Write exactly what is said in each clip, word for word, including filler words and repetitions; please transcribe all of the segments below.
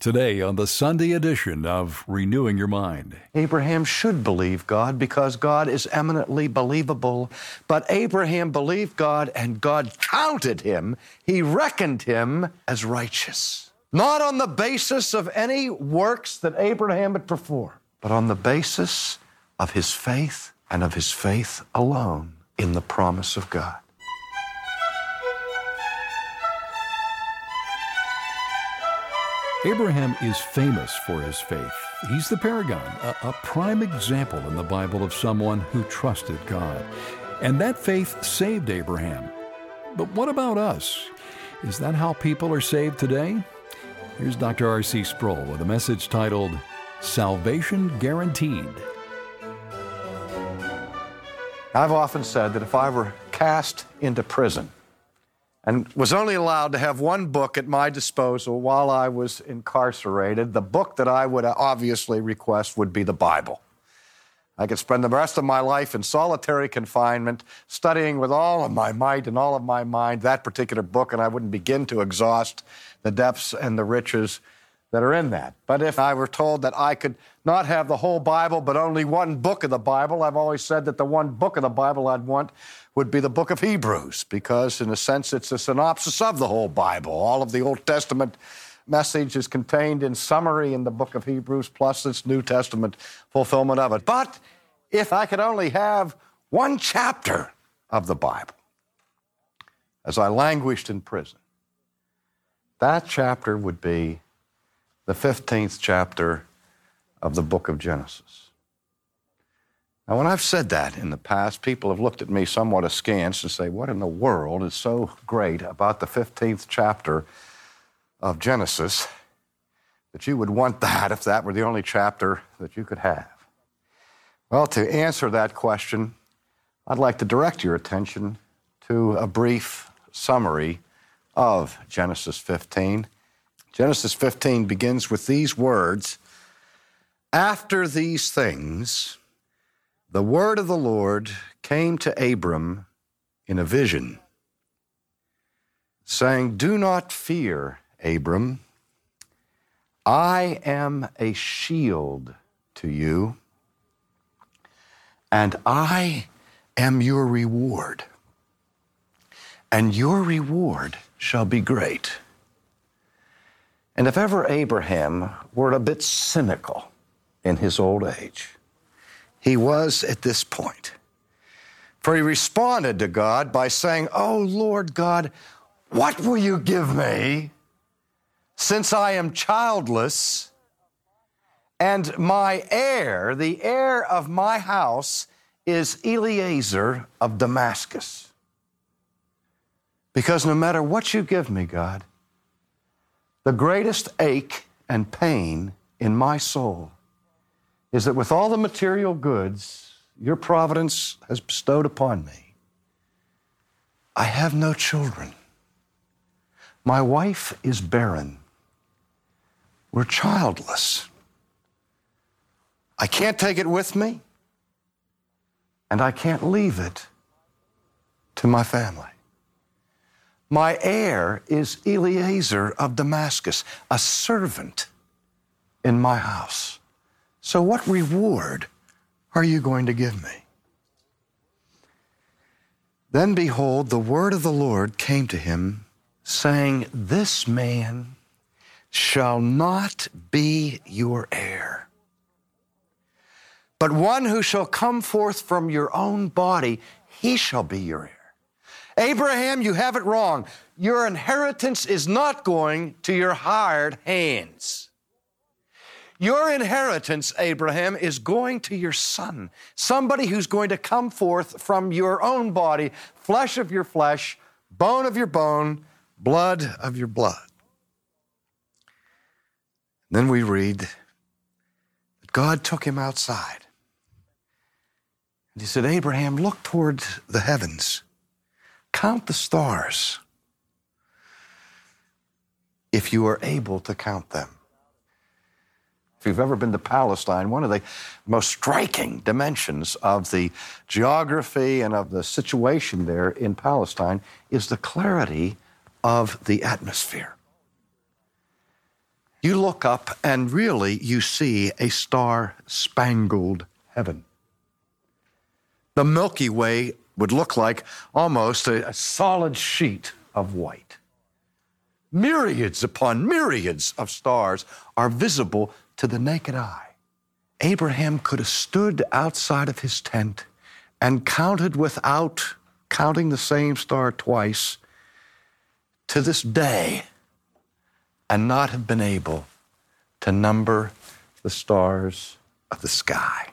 Today on the Sunday edition of Renewing Your Mind. Abraham should believe God because God is eminently believable. But Abraham believed God and God counted him. He reckoned him as righteous. Not on the basis of any works that Abraham had performed, but on the basis of his faith and of his faith alone in the promise of God. Abraham is famous for his faith. He's the paragon, a, a prime example in the Bible of someone who trusted God. And that faith saved Abraham. But what about us? Is that how people are saved today? Here's Doctor R C Sproul with a message titled, Salvation Guaranteed. I've often said that if I were cast into prison and was only allowed to have one book at my disposal while I was incarcerated, the book that I would obviously request would be the Bible. I could spend the rest of my life in solitary confinement, studying with all of my might and all of my mind that particular book, and I wouldn't begin to exhaust the depths and the riches that are in that. But if I were told that I could not have the whole Bible, but only one book of the Bible, I've always said that the one book of the Bible I'd want would be the book of Hebrews, because in a sense it's a synopsis of the whole Bible. All of the Old Testament message is contained in summary in the book of Hebrews, plus its New Testament fulfillment of it. But if I could only have one chapter of the Bible as I languished in prison, that chapter would be the fifteenth chapter of the book of Genesis. Now, when I've said that in the past, people have looked at me somewhat askance and say, what in the world is so great about the fifteenth chapter of Genesis that you would want that if that were the only chapter that you could have? Well, to answer that question, I'd like to direct your attention to a brief summary of Genesis fifteen. Genesis fifteen begins with these words, "After these things, the word of the Lord came to Abram in a vision, saying, 'Do not fear, Abram. I am a shield to you, and I am your reward, and your reward shall be great.'" And if ever Abraham were a bit cynical in his old age, he was at this point. For he responded to God by saying, "Oh, Lord God, what will you give me since I am childless and my heir, the heir of my house, is Eliezer of Damascus? Because no matter what you give me, God, the greatest ache and pain in my soul is that with all the material goods your providence has bestowed upon me, I have no children. My wife is barren. We're childless. I can't take it with me, and I can't leave it to my family. My heir is Eliezer of Damascus, a servant in my house. So what reward are you going to give me?" Then behold, the word of the Lord came to him, saying, "This man shall not be your heir, but one who shall come forth from your own body, he shall be your heir." Abraham, you have it wrong. Your inheritance is not going to your hired hands. Your inheritance, Abraham, is going to your son, somebody who's going to come forth from your own body, flesh of your flesh, bone of your bone, blood of your blood. Then we read that God took him outside. And he said, "Abraham, look toward the heavens. Count the stars, if you are able to count them." If you've ever been to Palestine, one of the most striking dimensions of the geography and of the situation there in Palestine is the clarity of the atmosphere. You look up and really you see a star-spangled heaven. The Milky Way would look like almost a, a solid sheet of white. Myriads upon myriads of stars are visible to the naked eye. Abraham could have stood outside of his tent and counted without counting the same star twice to this day and not have been able to number the stars of the sky.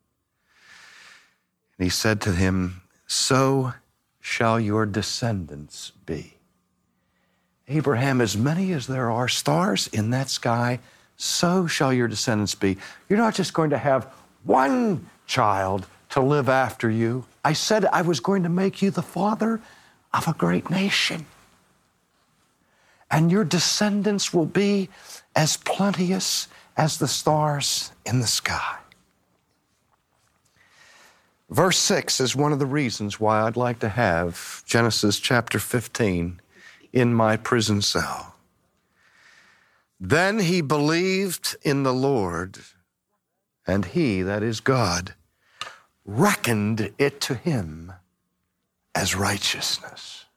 And he said to him, so shall your descendants be. Abraham, as many as there are stars in that sky, so shall your descendants be. You're not just going to have one child to live after you. I said I was going to make you the father of a great nation. And your descendants will be as plenteous as the stars in the sky. Verse six is one of the reasons why I'd like to have Genesis chapter fifteen in my prison cell. Then he believed in the Lord, and he, that is God, reckoned it to him as righteousness.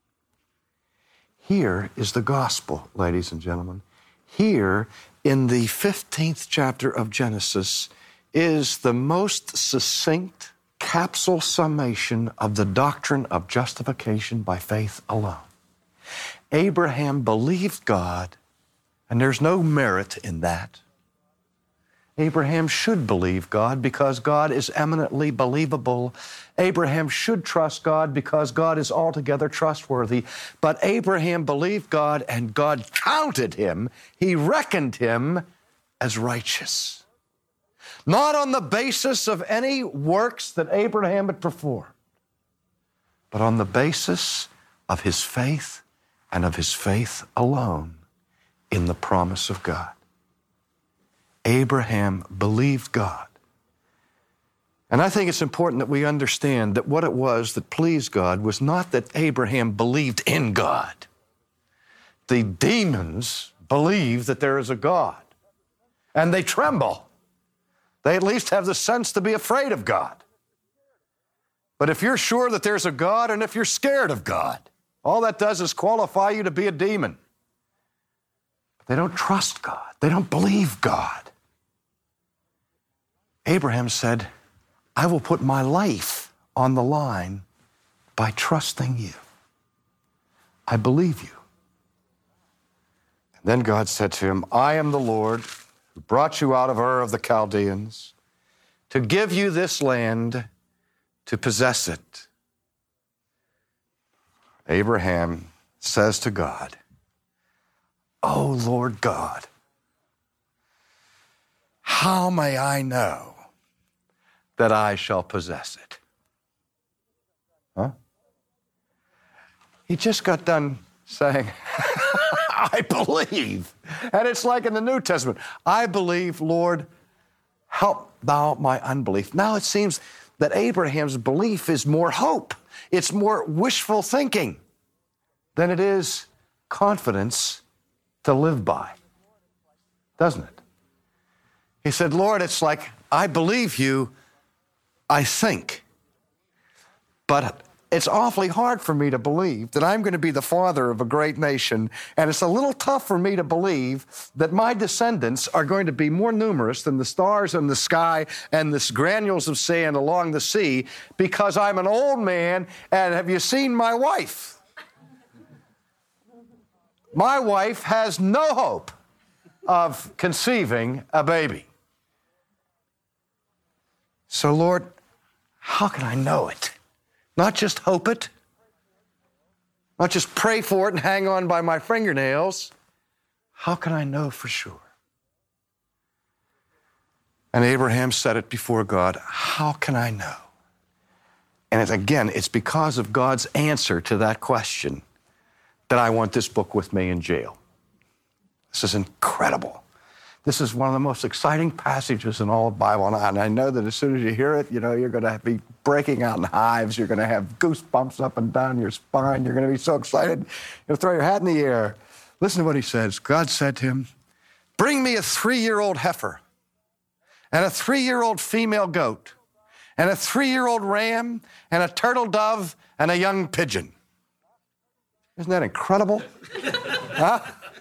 Here is the gospel, ladies and gentlemen. Here in the fifteenth chapter of Genesis is the most succinct capsule summation of the doctrine of justification by faith alone. Abraham believed God, and there's no merit in that. Abraham should believe God because God is eminently believable. Abraham should trust God because God is altogether trustworthy. But Abraham believed God, and God counted him, he reckoned him as righteous. Not on the basis of any works that Abraham had performed, but on the basis of his faith and of his faith alone in the promise of God. Abraham believed God. And I think it's important that we understand that what it was that pleased God was not that Abraham believed in God. The demons believe that there is a God, and they tremble. They at least have the sense to be afraid of God. But if you're sure that there's a God, and if you're scared of God, all that does is qualify you to be a demon. But they don't trust God. They don't believe God. Abraham said, I will put my life on the line by trusting you. I believe you. And then God said to him, I am the Lord who brought you out of Ur of the Chaldeans to give you this land to possess it. Abraham says to God, O Lord God, how may I know that I shall possess it? Huh? He just got done saying, I believe. And it's like in the New Testament, I believe, Lord, help thou my unbelief. Now it seems that Abraham's belief is more hope. It's more wishful thinking than it is confidence to live by, doesn't it? He said, Lord, it's like, I believe you, I think, but it's awfully hard for me to believe that I'm going to be the father of a great nation, and it's a little tough for me to believe that my descendants are going to be more numerous than the stars in the sky and the granules of sand along the sea, because I'm an old man, and have you seen my wife? My wife has no hope of conceiving a baby. So, Lord, how can I know it? Not just hope it, not just pray for it and hang on by my fingernails. How can I know for sure? And Abraham said it before God, how can I know? And it's, again, it's because of God's answer to that question that I want this book with me in jail. This is incredible. This is one of the most exciting passages in all of the Bible, and I know that as soon as you hear it, you know, you're going to be breaking out in hives. You're going to have goosebumps up and down your spine. You're going to be so excited, you'll throw your hat in the air. Listen to what he says. God said to him, bring me a three-year-old heifer and a three-year-old female goat and a three-year-old ram and a turtle dove and a young pigeon. Isn't that incredible? Huh?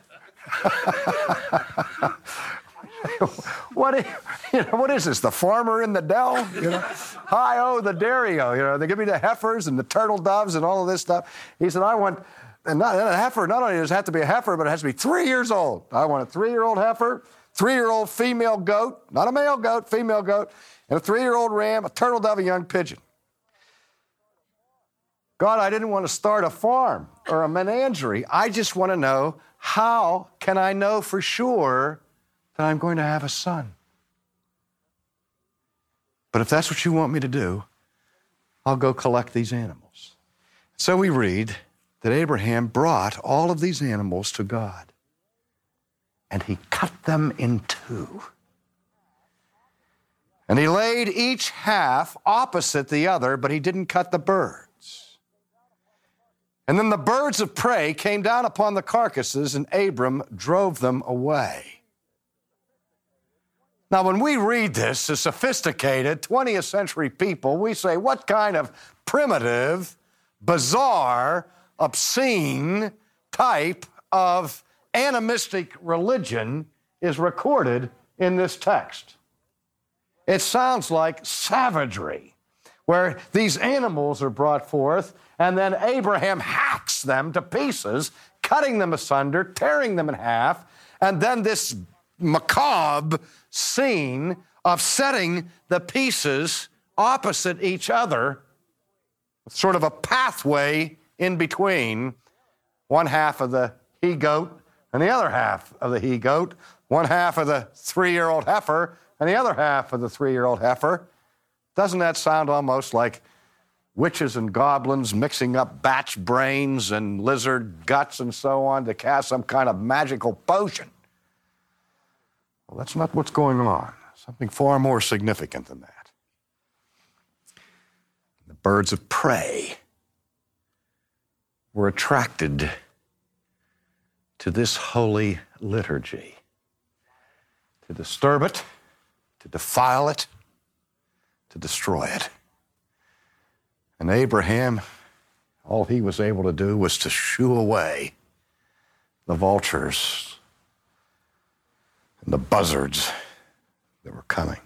What is, you know, what is this, the farmer in the dell? You know, hi-oh, the dairy-o. You know, they give me the heifers and the turtle doves and all of this stuff. He said, I want, and not, and a heifer, not only does it have to be a heifer, but it has to be three years old. I want a three-year-old heifer, three-year-old female goat, not a male goat, female goat, and a three-year-old ram, a turtle dove, a young pigeon. God, I didn't want to start a farm or a menagerie. I just want to know, how can I know for sure that I'm going to have a son? But if that's what you want me to do, I'll go collect these animals. So we read that Abraham brought all of these animals to God, and he cut them in two. And he laid each half opposite the other, but he didn't cut the birds. And then the birds of prey came down upon the carcasses, and Abram drove them away. Now, when we read this as sophisticated twentieth century people, we say, what kind of primitive, bizarre, obscene type of animistic religion is recorded in this text? It sounds like savagery, where these animals are brought forth, and then Abraham hacks them to pieces, cutting them asunder, tearing them in half, and then this macabre scene of setting the pieces opposite each other, sort of a pathway in between, one half of the he-goat and the other half of the he-goat, one half of the three-year-old heifer and the other half of the three-year-old heifer. Doesn't that sound almost like witches and goblins mixing up bat's brains and lizard guts and so on to cast some kind of magical potion? Well, that's not what's going on. Something far more significant than that. The birds of prey were attracted to this holy liturgy, to disturb it, to defile it, to destroy it. And Abraham, all he was able to do was to shoo away the vultures and the buzzards that were coming.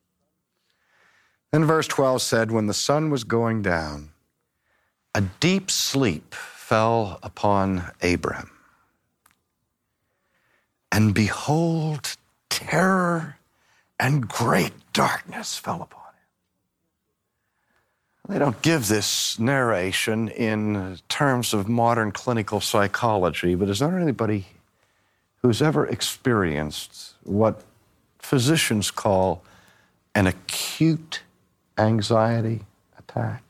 Then verse twelve said, when the sun was going down, a deep sleep fell upon Abram. And behold, terror and great darkness fell upon him. They don't give this narration in terms of modern clinical psychology, but is there anybody who's ever experienced what physicians call an acute anxiety attack,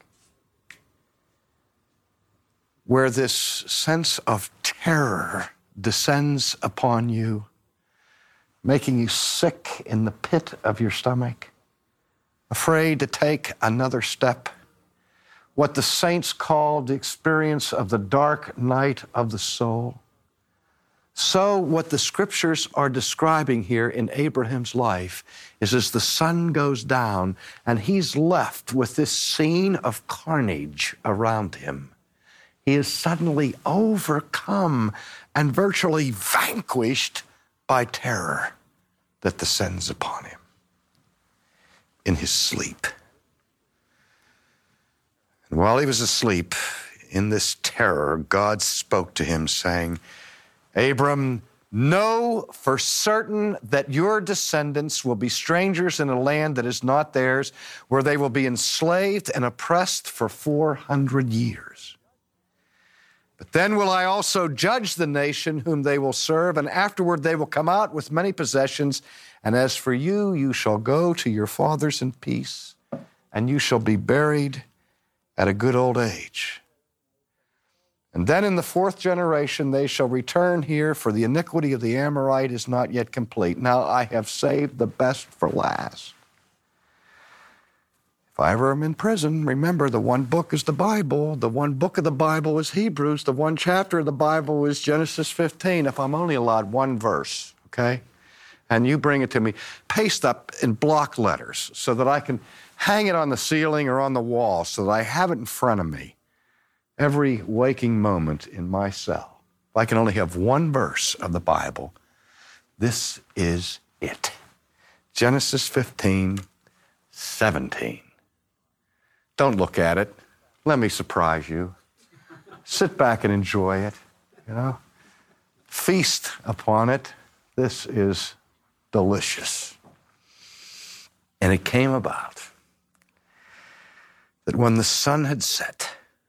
where this sense of terror descends upon you, making you sick in the pit of your stomach, afraid to take another step, what the saints called the experience of the dark night of the soul? So what the scriptures are describing here in Abraham's life is as the sun goes down and he's left with this scene of carnage around him, he is suddenly overcome and virtually vanquished by terror that descends upon him in his sleep. And while he was asleep in this terror, God spoke to him saying, Abram, know for certain that your descendants will be strangers in a land that is not theirs, where they will be enslaved and oppressed for four hundred years. But then will I also judge the nation whom they will serve, and afterward they will come out with many possessions. And as for you, you shall go to your fathers in peace, and you shall be buried at a good old age. And then in the fourth generation they shall return here, for the iniquity of the Amorite is not yet complete. Now I have saved the best for last. If I ever am in prison, remember the one book is the Bible, the one book of the Bible is Hebrews, the one chapter of the Bible is Genesis fifteen, if I'm only allowed one verse, okay? and you bring it to me, paste up in block letters so that I can hang it on the ceiling or on the wall so that I have it in front of me every waking moment in my cell. If I can only have one verse of the Bible, this is it. Genesis fifteen, seventeen. Don't look at it. Let me surprise you. Sit back and enjoy it, you know. Feast upon it. This is delicious. And it came about that when the sun had set,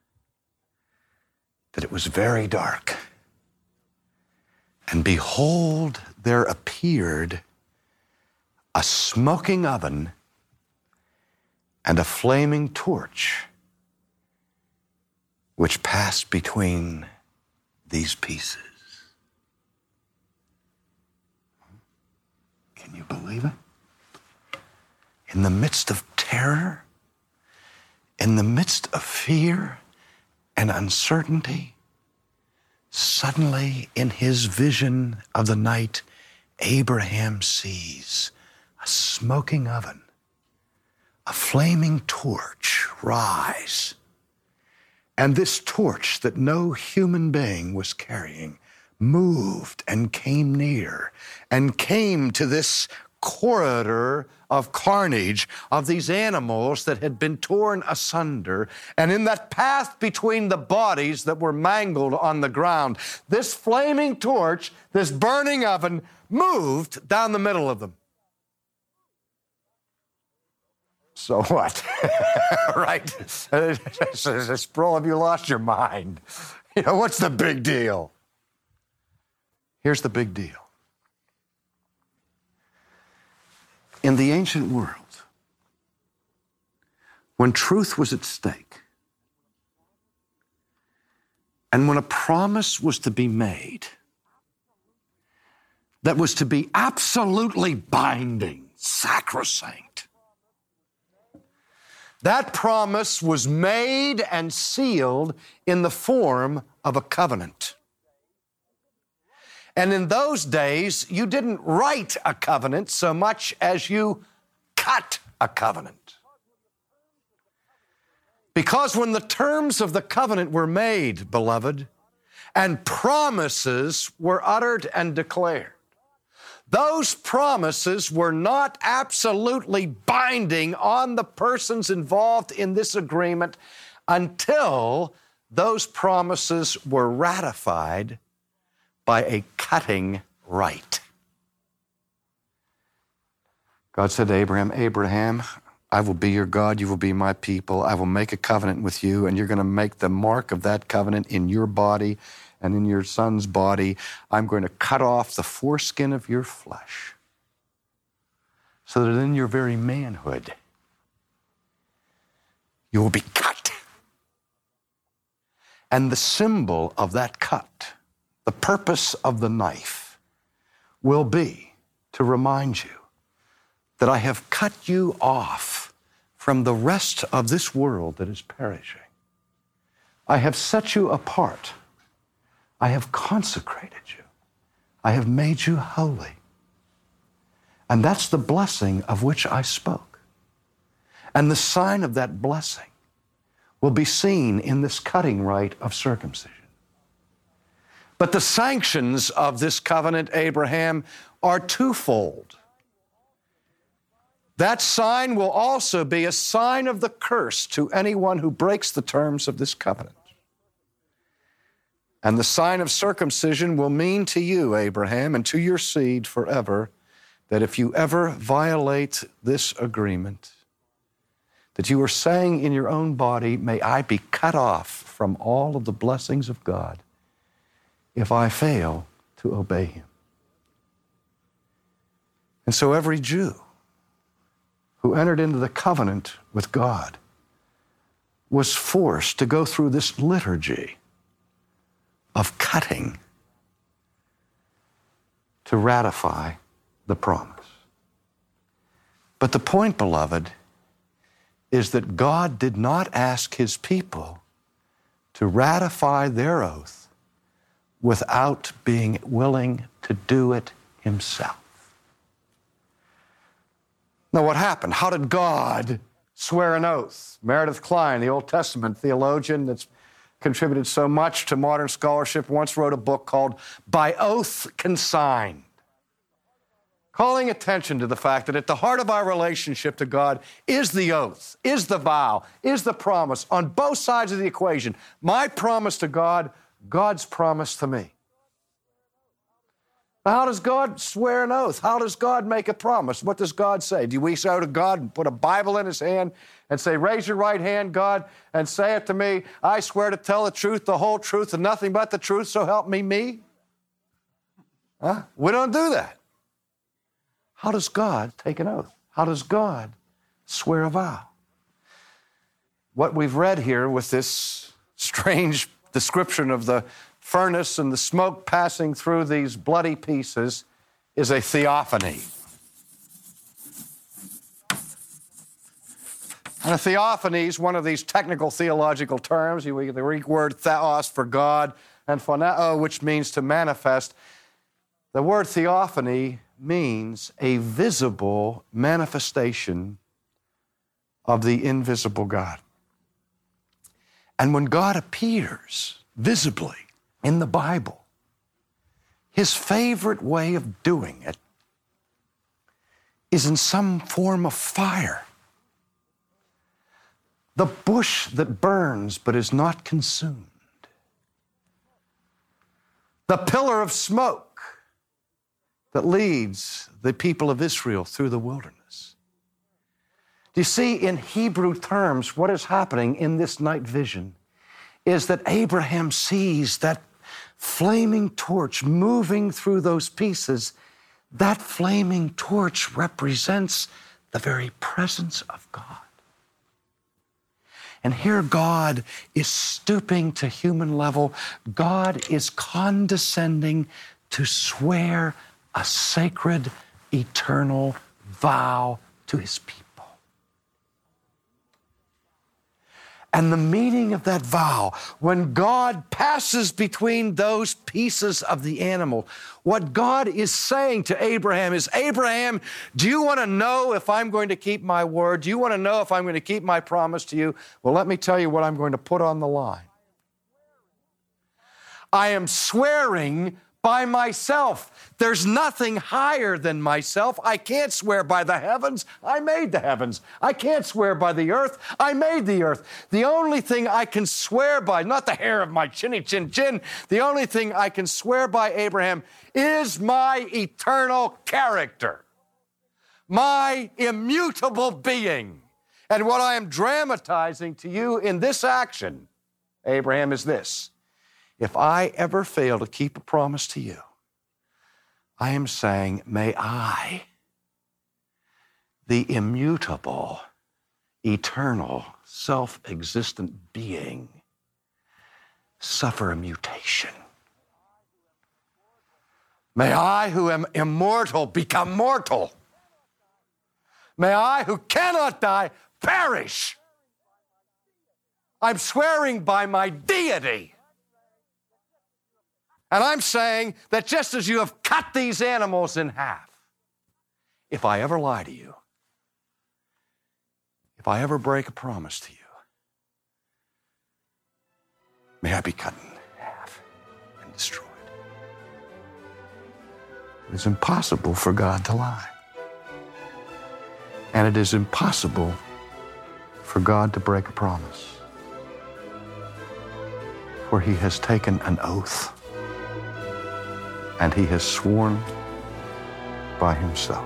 that it was very dark. And behold, there appeared a smoking oven and a flaming torch, which passed between these pieces. Can you believe it? In the midst of terror, in the midst of fear and uncertainty, suddenly in his vision of the night, Abraham sees a smoking oven, a flaming torch rise. And this torch that no human being was carrying moved and came near and came to this corridor of carnage of these animals that had been torn asunder. And in that path between the bodies that were mangled on the ground, this flaming torch, this burning oven, moved down the middle of them. So what? Right? Sproul, have you lost your mind? You know, what's the big deal? Here's the big deal. In the ancient world, when truth was at stake, and when a promise was to be made that was to be absolutely binding, sacrosanct, that promise was made and sealed in the form of a covenant. And in those days, you didn't write a covenant so much as you cut a covenant. Because when the terms of the covenant were made, beloved, and promises were uttered and declared, those promises were not absolutely binding on the persons involved in this agreement until those promises were ratified by a cutting rite. God said to Abraham, Abraham, I will be your God, you will be my people. I will make a covenant with you, and you're going to make the mark of that covenant in your body and in your son's body. I'm going to cut off the foreskin of your flesh so that in your very manhood, you will be cut. And the symbol of that cut, the purpose of the knife, will be to remind you that I have cut you off from the rest of this world that is perishing. I have set you apart. I have consecrated you. I have made you holy. And that's the blessing of which I spoke. And the sign of that blessing will be seen in this cutting rite of circumcision. But the sanctions of this covenant, Abraham, are twofold. That sign will also be a sign of the curse to anyone who breaks the terms of this covenant. And the sign of circumcision will mean to you, Abraham, and to your seed forever, that if you ever violate this agreement, that you are saying in your own body, may I be cut off from all of the blessings of God if I fail to obey him. And so every Jew who entered into the covenant with God was forced to go through this liturgy of cutting to ratify the promise. But the point, beloved, is that God did not ask his people to ratify their oath without being willing to do it himself. Now, what happened? How did God swear an oath? Meredith Kline, the Old Testament theologian that's contributed so much to modern scholarship, once wrote a book called By Oath Consigned, calling attention to the fact that at the heart of our relationship to God is the oath, is the vow, is the promise on both sides of the equation. My promise to God, God's promise to me. Now, how does God swear an oath? How does God make a promise? What does God say? Do we go to God and put a Bible in his hand and say, raise your right hand, God, and say it to me, I swear to tell the truth, the whole truth, and nothing but the truth, so help me me? Huh? We don't do that. How does God take an oath? How does God swear a vow? What we've read here with this strange description of the furnace and the smoke passing through these bloody pieces is a theophany. And a theophany is one of these technical theological terms. You get the Greek word theos for God and phoneo, which means to manifest. The word theophany means a visible manifestation of the invisible God. And when God appears visibly in the Bible, his favorite way of doing it is in some form of fire. The bush that burns but is not consumed. The pillar of smoke that leads the people of Israel through the wilderness. Do you see, in Hebrew terms, what is happening in this night vision is that Abraham sees that flaming torch moving through those pieces. That flaming torch represents the very presence of God. And here God is stooping to human level. God is condescending to swear a sacred, eternal vow to his people. And the meaning of that vow, when God passes between those pieces of the animal, what God is saying to Abraham is, Abraham, do you want to know if I'm going to keep my word? Do you want to know if I'm going to keep my promise to you? Well, let me tell you what I'm going to put on the line. I am swearing by myself. There's nothing higher than myself. I can't swear by the heavens. I made the heavens. I can't swear by the earth. I made the earth. The only thing I can swear by, not the hair of my chinny chin chin, the only thing I can swear by, Abraham, is my eternal character, my immutable being. And what I am dramatizing to you in this action, Abraham, is this. If I ever fail to keep a promise to you, I am saying, may I, the immutable, eternal, self-existent being, suffer a mutation. May I, who am immortal, become mortal. May I, who cannot die, perish. I'm swearing by my deity. And I'm saying that just as you have cut these animals in half, if I ever lie to you, if I ever break a promise to you, may I be cut in half and destroyed. It is impossible for God to lie. And it is impossible for God to break a promise. For he has taken an oath. And he has sworn by himself.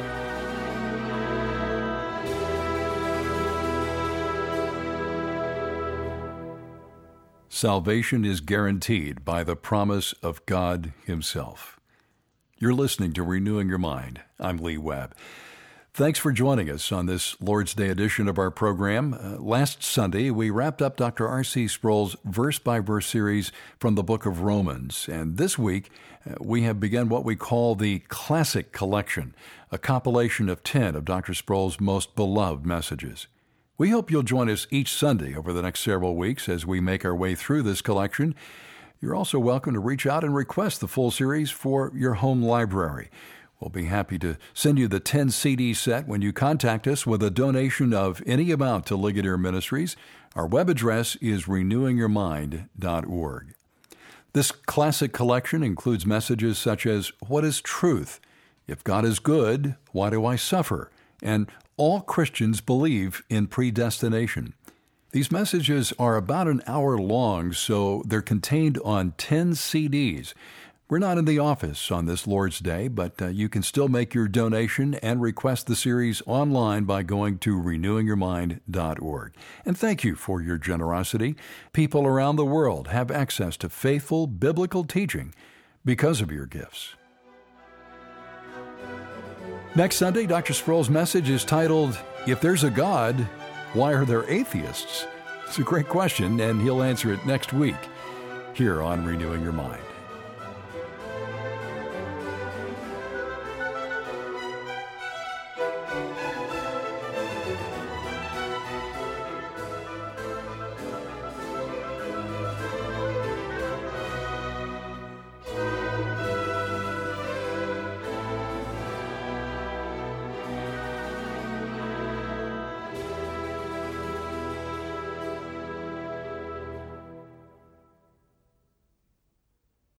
Salvation is guaranteed by the promise of God himself. You're listening to Renewing Your Mind. I'm Lee Webb. Thanks for joining us on this Lord's Day edition of our program. Uh, last Sunday, we wrapped up Doctor R C Sproul's verse-by-verse series from the book of Romans. And this week, uh, we have begun what we call the Classic Collection, a compilation of ten of Doctor Sproul's most beloved messages. We hope you'll join us each Sunday over the next several weeks as we make our way through this collection. You're also welcome to reach out and request the full series for your home library. We'll be happy to send you the ten C D set when you contact us with a donation of any amount to Ligonier Ministries. Our web address is renewing your mind dot org. This classic collection includes messages such as, "What is truth? If God is good, why do I suffer?" And "All Christians believe in predestination." These messages are about an hour long, so they're contained on ten C Ds. We're not in the office on this Lord's Day, but uh, you can still make your donation and request the series online by going to renewing your mind dot org. And thank you for your generosity. People around the world have access to faithful biblical teaching because of your gifts. Next Sunday, Doctor Sproul's message is titled, "If There's a God, Why Are There Atheists?" It's a great question, and he'll answer it next week here on Renewing Your Mind.